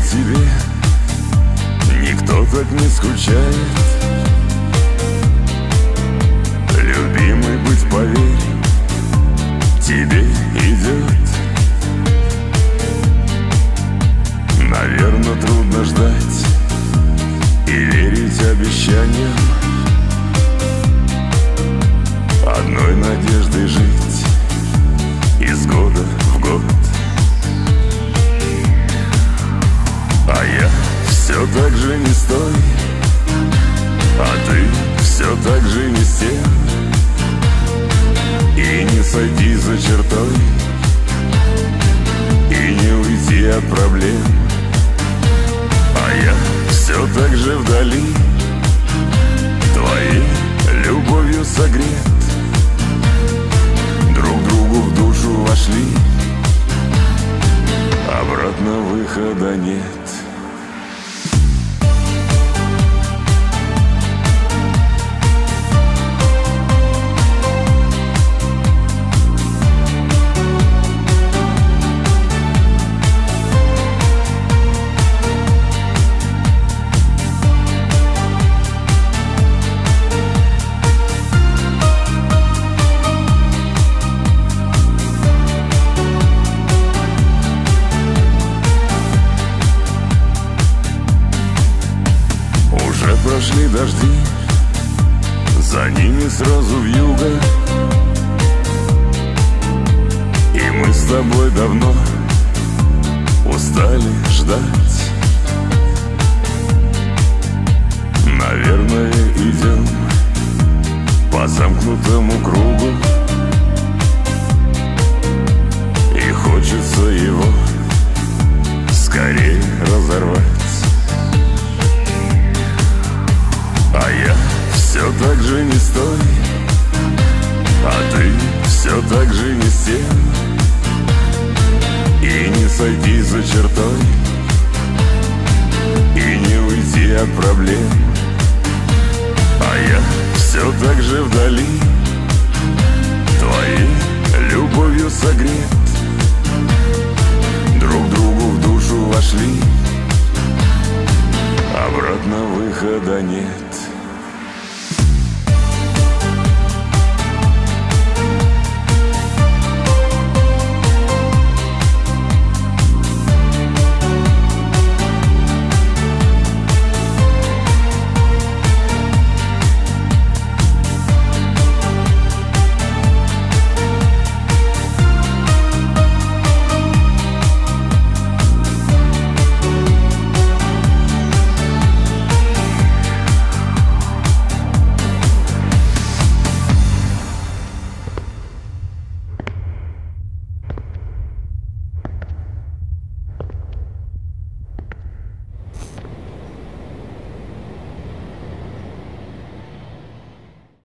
тебе никто так не скучает. Любимый быть, поверь, тебе идет. Наверно, трудно ждать и верить обещаниям, одной надеждой жить из года в год. А я все так же не с той, а ты все так же не с тем. И не сойти за чертой, и не уйти от проблем. А я все так же вдали, твоей любовью согрет. Друг другу в душу вошли, обратно выхода нет. Прошли дожди, за ними сразу вьюга, и мы с тобой давно устали ждать. Наверное, идем по замкнутому кругу, и хочется его скорее разорвать. А я все так же не с той, а ты все так же не с тем. И не сойти за чертой, и не уйти от проблем. А я все так же вдали, твоей любовью согрет. Друг другу в душу вошли, обратно выхода нет.